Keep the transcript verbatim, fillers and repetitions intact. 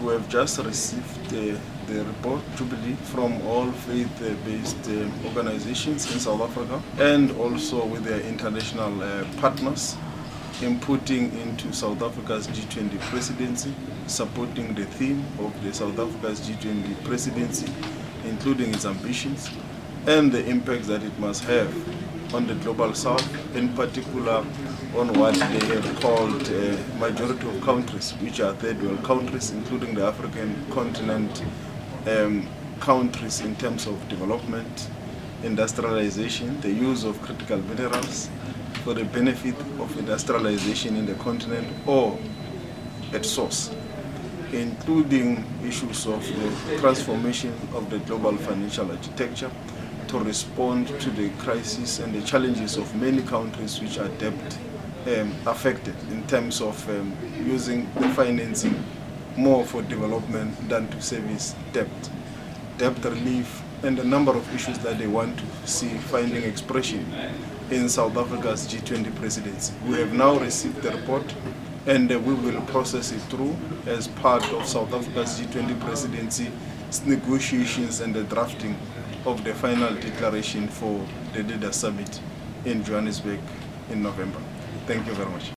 we have just received uh, the report, Jubilee, from all faith-based uh, organizations in South Africa, and also with their international uh, partners, inputting into South Africa's G twenty presidency, supporting the theme of the South Africa's G twenty presidency, including its ambitions and the impact that it must have on the global south, in particular on what they have called uh, majority of countries, which are third world countries, including the African continent um, countries in terms of development, industrialization, the use of critical minerals for the benefit of industrialization in the continent or at source, including issues of the transformation of the global financial architecture to respond to the crisis and the challenges of many countries which are debt um, affected in terms of um, using the financing more for development than to service debt, debt relief, and a number of issues that they want to see finding expression in South Africa's G twenty presidency. We have now received the report, and uh, we will process it through as part of South Africa's G twenty presidency negotiations and the drafting of the final declaration for the Leaders Summit in Johannesburg in November. Thank you very much.